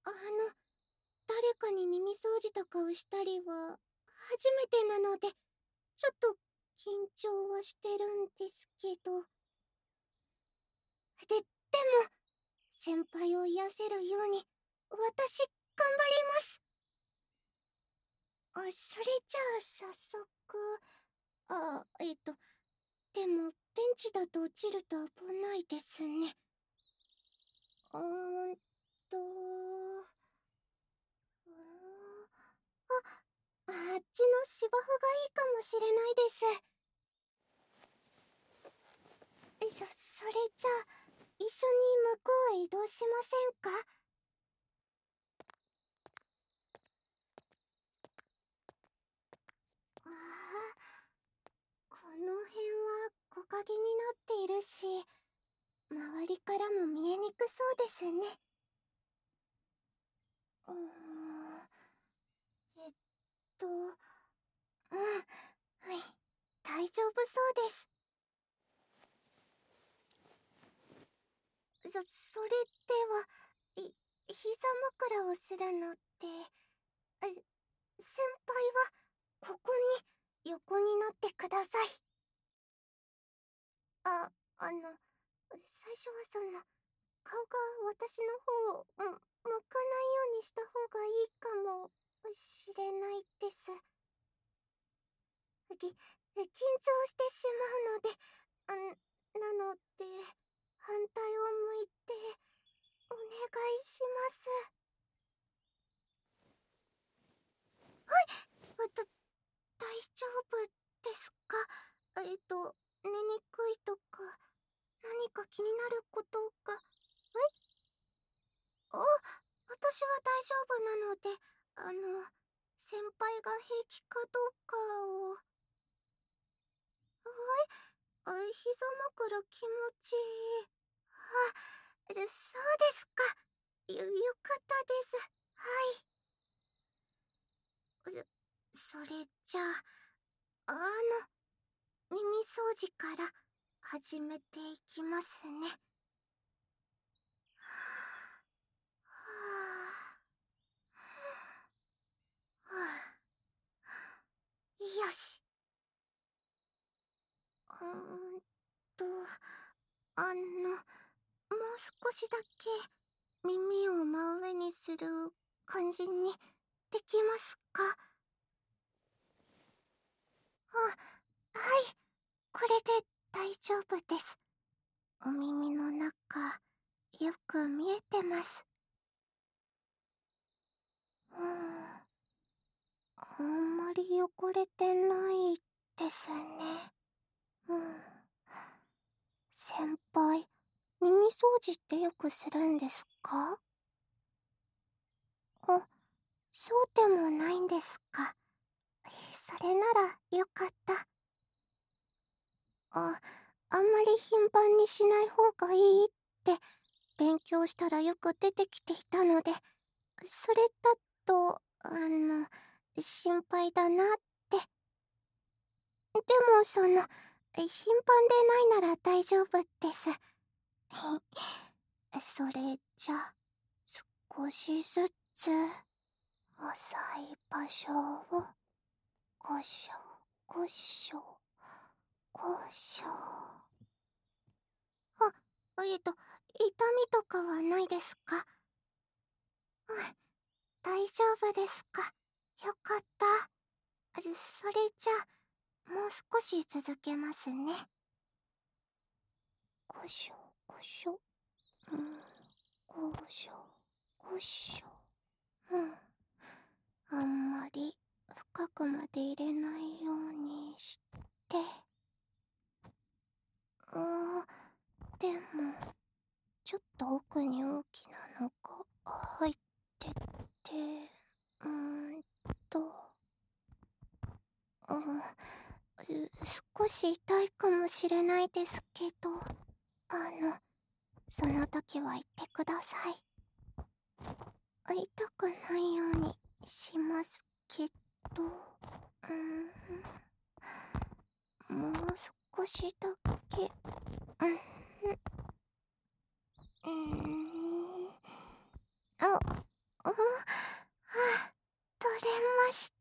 誰かに耳掃除とかをしたりは初めてなので、ちょっと緊張はしてるんですけど。でも、先輩を癒せるように、私、頑張ります。それじゃあ、早速。でも、ベンチだと落ちると危ないですね。うーんと。あっちの芝生がいいかもしれないです。それじゃあ、一緒に向こうへ移動しませんか？ああ、この辺は木陰になっているし、周りからも見えにくそうですね。うーん、えっうん、はい、大丈夫そうです。それでは、膝枕をするのって、先輩は、ここに、横になってください。あ、あの、最初は顔が私の方を、向かないようにした方がいいかもしれないです。緊張してしまうので、なので、反対を向いて、お願いします。はい、大丈夫ですか？寝にくいとか、何か気になることが。私は大丈夫なので、先輩が平気かどうかを。膝枕気持ちいい。そうですか。よかったです。はい。それじゃあ、耳掃除から始めていきますね。よし。うーんと、もう少しだけ耳を真上にする感じにできますか？はい。これで大丈夫です。お耳の中、よく見えてます。あんまり汚れてないですね。先輩、耳掃除ってよくするんですか？そうでもないんですか。それならよかった。あんまり頻繁にしない方がいいって勉強したらよく出てきていたので、それだと、心配だなって。でも頻繁でないなら大丈夫です。それじゃ、少しずつ、浅い場所を、ごしょ、ごしょ、ごしょ。痛みとかはないですか？大丈夫ですか？よかった。それじゃあ、もう少し続けますね。ごしょ、ごしょ。ごしょ、ごしょ。あんまり深くまで入れないようにして。でも、ちょっと奥に大きなのが入ってて、と、少し痛いかもしれないですけど、その時は言ってください。痛くないようにしますけど、もう少しだけ、あ、 あ、取れました。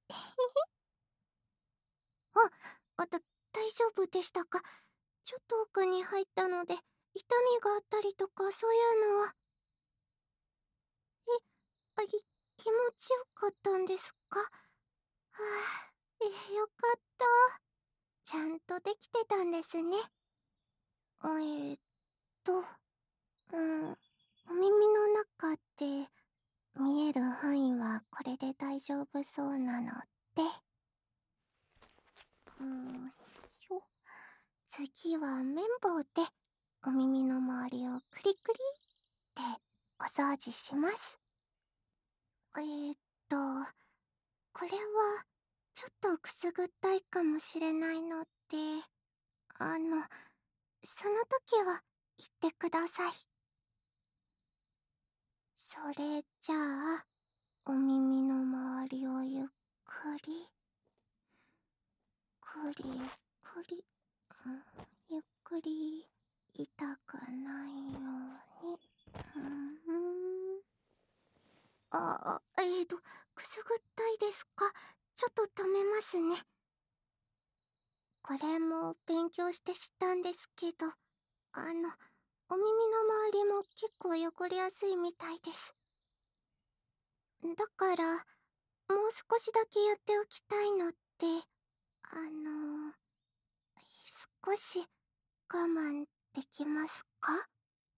大丈夫でしたか？ちょっと奥に入ったので、痛みがあったりとかそういうのは。え、気持ちよかったんですか？はよかった。ちゃんとできてたんですね。えーっと、お耳の中で見える範囲はこれで大丈夫そうなので、しょ。次は綿棒でお耳の周りをクリクリってお掃除します。えーっと、これはちょっとくすぐったいかもしれないので、あの、その時は言ってください。それじゃあ、お耳の周りをゆっくり、くりくり、ゆっくり、痛くないように。くすぐったいですか？ちょっと止めますね。これも勉強して知ったんですけど、お耳の周りも結構汚れやすいみたいです。だから、もう少しだけやっておきたいので、あの、少し我慢できますか？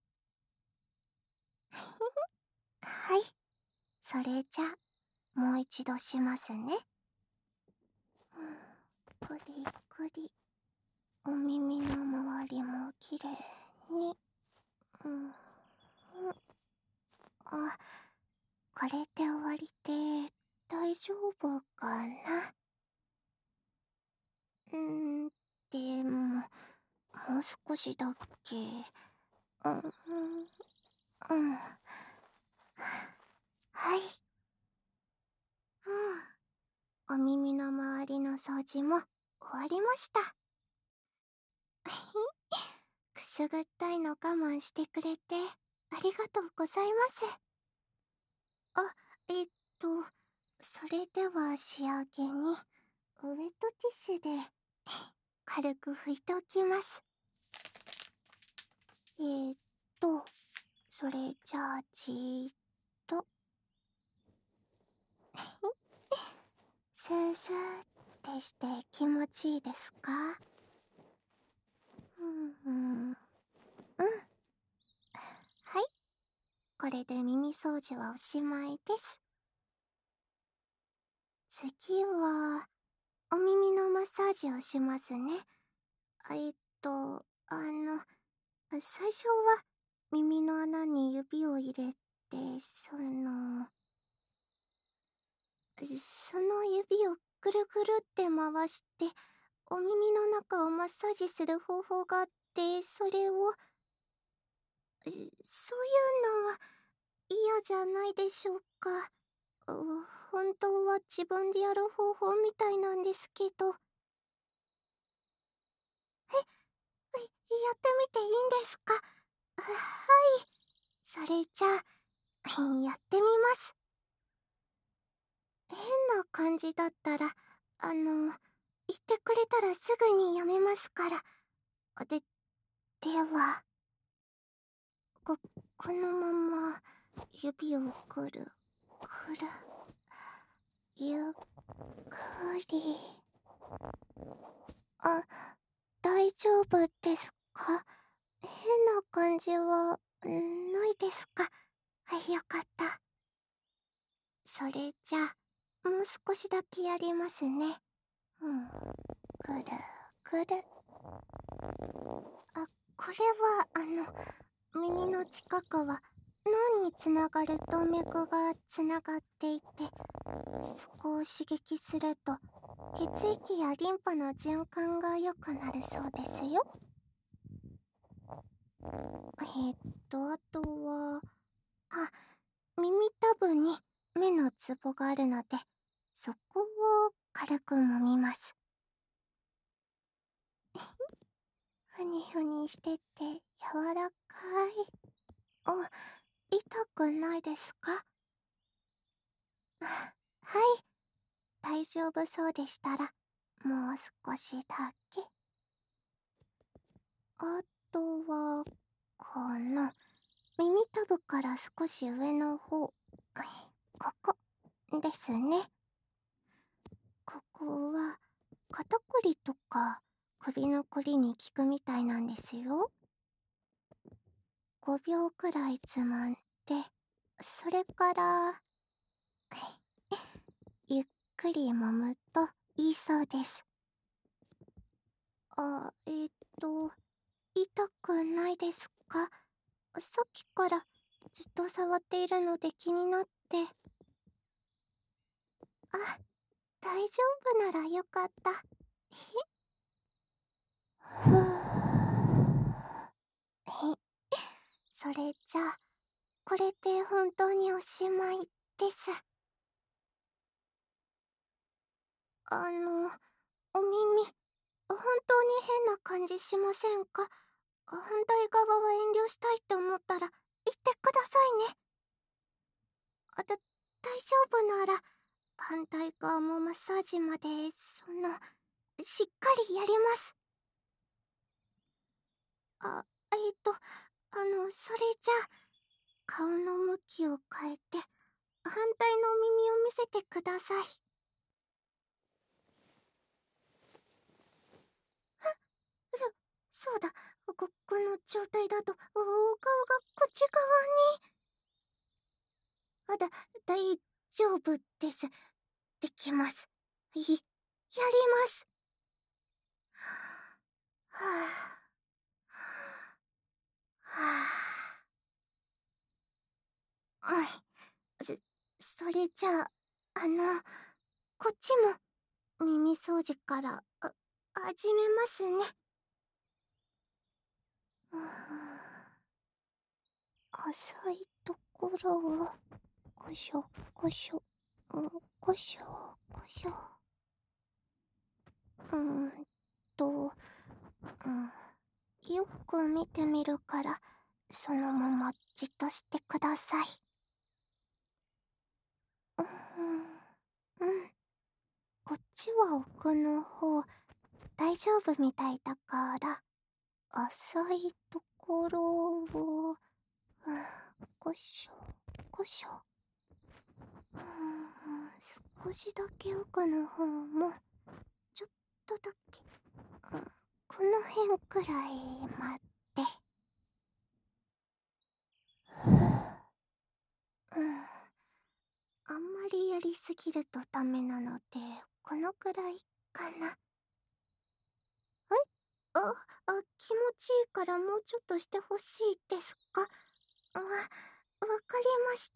はい。それじゃ、もう一度しますね。くりくり。お耳の周りもきれいに。あ、これで終わりで大丈夫かな？でも、もう少しだっけ。はい。お耳の周りの掃除も終わりました。くすぐったいの我慢してくれてありがとうございます。あ、えっと、それでは仕上げにウェットティッシュで軽く拭いておきます。えーっと、それじゃあじーっとスースーってして気持ちいいですか？はい。これで耳掃除はおしまいです。次は、お耳のマッサージをしますね。最初は耳の穴に指を入れて、その指をぐるぐるって回して、お耳の中をマッサージする方法があって、それを、そういうのは嫌じゃないでしょうか。本当は自分でやる方法みたいなんですけど。やってみていいんですか？はい。それじゃあ、やってみます。変な感じだったら、言ってくれたらすぐにやめますから。で、では、こ、このまま、指をくる、くる、ゆっくり。あ、大丈夫ですか？変な感じは、ないですか？はい、よかった。それじゃあ、もう少しだけやりますね。くる、くる。これは、耳の近くは、脳につながる動脈がつながっていて、そこを刺激すると、血液やリンパの循環が良くなるそうですよ。あとは、耳たぶに目のツボがあるので、そこを軽く揉みます。ふにふにしてて柔らかい。痛くないですか？ 丈夫そうでしたら、もう少しだけ。あとは、この、耳たぶから少し上の方、ここ、ですね。ここは、肩こりとか、首のこりに効くみたいなんですよ。5秒くらいつまんで、それから、ゆっくり揉むといいそうです。あ、痛くないですか？さっきからずっと触っているので気になって。あ、大丈夫ならよかった。ふぅ。それじゃあ、これで本当におしまいです。お耳、本当に変な感じしませんか？反対側は遠慮したいって思ったら言ってくださいね。大丈夫なら、反対側もマッサージまで、しっかりやります。あ、それじゃあ、顔の向きを変えて、反対のお耳を見せてください。そうだ、この状態だと、お顔がこっち側に。大丈夫です。できます。やります。はぁ、はぁ、はい。それじゃあ、こっちも耳掃除から、始めますね。うーん、浅いところを、こしょ、こしょ、こしょ、こしょ。うーんと、よく見てみるから、そのままじっとしてください。うーん、こっちは奥の方、大丈夫みたいだから、浅いところを、こしょ、こしょ。少しだけ奥の方も、ちょっとだけ、この辺くらいまで。あんまりやりすぎるとダメなので、このくらいかな。あ、気持ちいいからもうちょっとしてほしいですか？わかりました。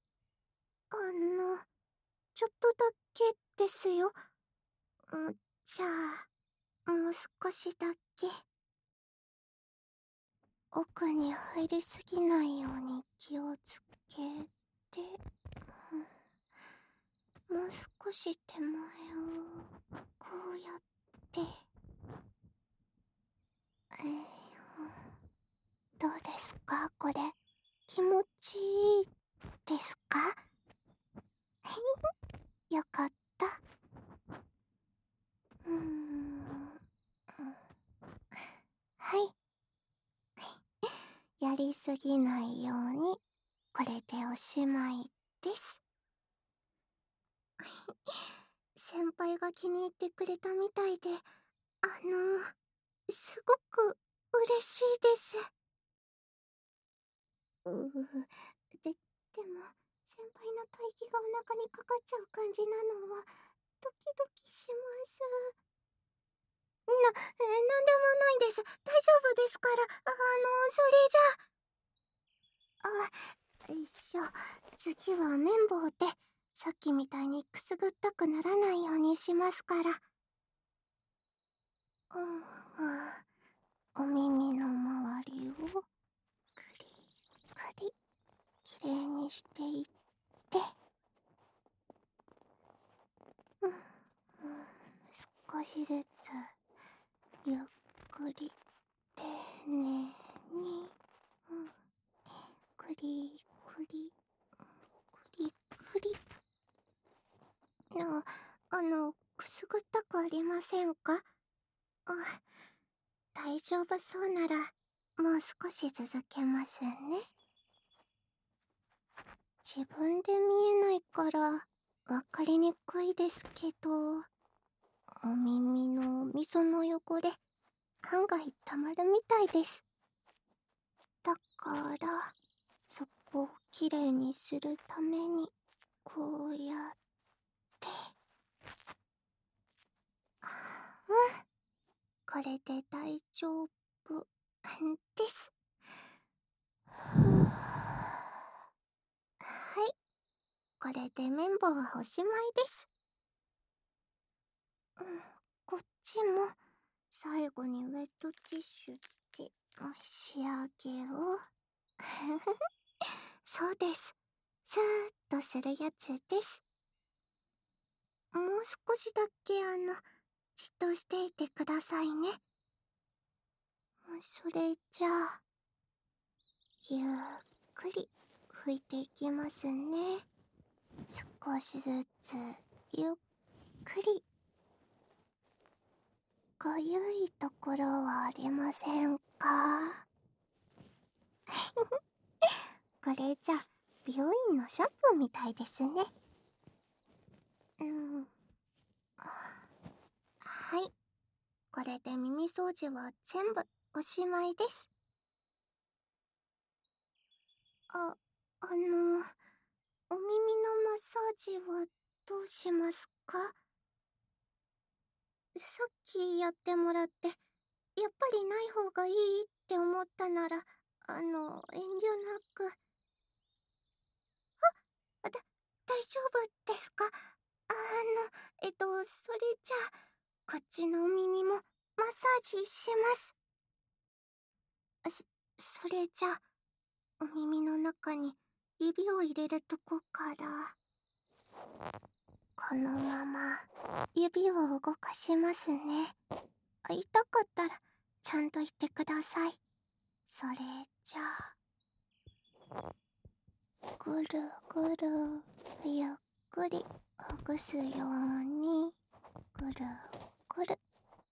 ちょっとだけですよ。じゃあ、もう少しだけ。奥に入りすぎないように気をつけて、もう少し手前をこうやって、どうですかこれ？気持ちいいですか？よかった。はい。やりすぎないように、これでおしまいです。先輩が気に入ってくれたみたいで、すごく嬉しいです。でも、先輩の吐息がお腹にかかっちゃう感じなのは、ドキドキします。なんでもないです。大丈夫ですから。それじゃあ、よいしょ。次は綿棒で、さっきみたいにくすぐったくならないようにしますから。お耳の周りを、くりくり、きれいにしていって、少しずつ、ゆっくり、丁寧に、くりくり、くりくり。 くすぐったくありませんか？あ、大丈夫そうなら、もう少し続けますね。自分で見えないから、わかりにくいですけど、お耳の溝の汚れ、案外たまるみたいです。だから、そこをきれいにするために、こうやって。うん、これで大丈夫です。はい、これで綿棒はおしまいです。こっちも最後にウェットティッシュで仕上げを。そうです。スーッとするやつです。もう少しだけじっとしていてくださいね。それじゃあ、ゆっくり拭いていきますね。少しずつ、ゆっくり。かゆいところはありませんか？これじゃ、美容院のシャンプーみたいですね。はい。これで耳掃除は全部おしまいです。お耳のマッサージはどうしますか？さっきやってもらって、やっぱりない方がいいって思ったなら、遠慮なく。大丈夫ですか？それじゃあ、こっちのお耳もマッサージします。それじゃあ、お耳の中に指を入れるとこから、このまま指を動かしますね。痛かったら、ちゃんと言ってください。それじゃあ、ぐるぐる、ゆっくりほぐすように、ぐるぐる。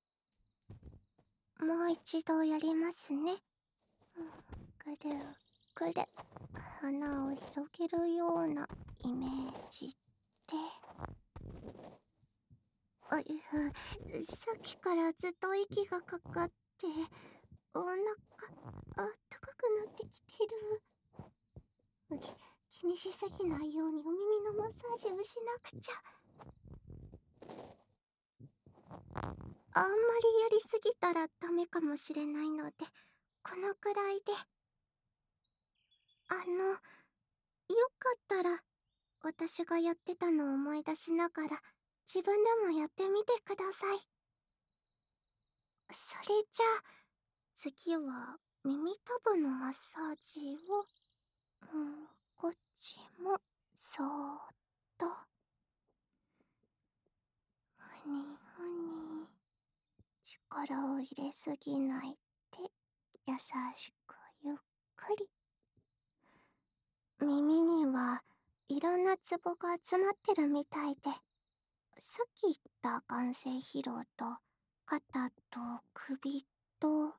もう一度やりますね。ぐるぐる。花を広げるようなイメージで。さっきからずっと息がかかって、お腹、あったかくなってきてる。気にしすぎないようにお耳のマッサージをしなくちゃ。あんまりやりすぎたらダメかもしれないので、このくらいで。よかったら、私がやってたのを思い出しながら、自分でもやってみてください。それじゃあ、次は耳たぶのマッサージを、こっちも、そーっと。ふにふに。力を入れすぎないで、優しくゆっくり。耳にはいろんなツボが集まってるみたいで、さっき言った眼性疲労と、肩と首と、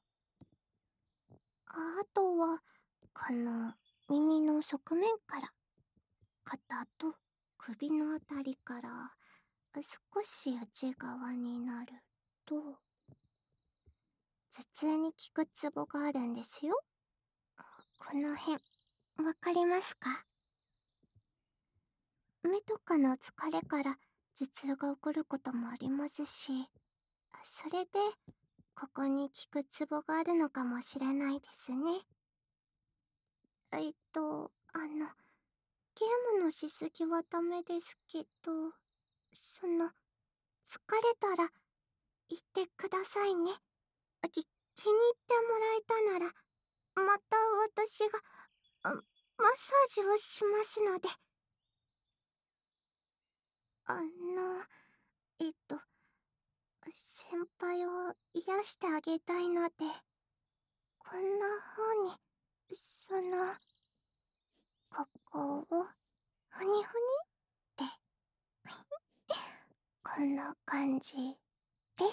あとは、この耳の側面から、肩と首のあたりから、少し内側になると、頭痛に効くツボがあるんですよ。この辺、わかりますか？目とかの疲れから頭痛が起こることもありますし、それで、ここに効くツボがあるのかもしれないですね。ゲームのしすぎはダメですけど、疲れたら言ってくださいね。気に入ってもらえたなら、また私が、マッサージをしますので。あの、えっと、先輩を癒してあげたいので、こんな風に、ここを、ふにふにって、こな感じです。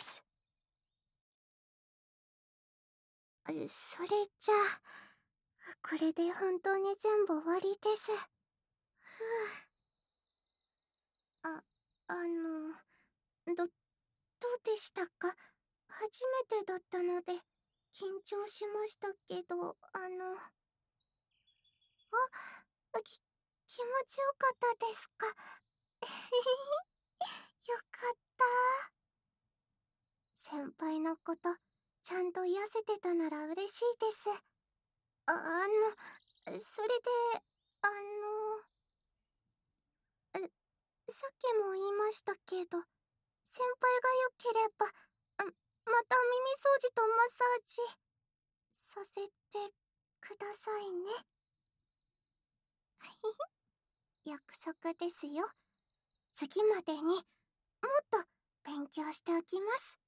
それじゃあ、これで本当に全部終わりです。ふう。どうでしたか？初めてだったので、緊張しましたけど、気持ちよかったですか？よかった。先輩のこと、ちゃんと癒せてたなら嬉しいです。それで、あの、さっきも言いましたけど、先輩が良ければ、また耳掃除とマッサージ、させてくださいね。約束ですよ。次までにもっと勉強しておきます。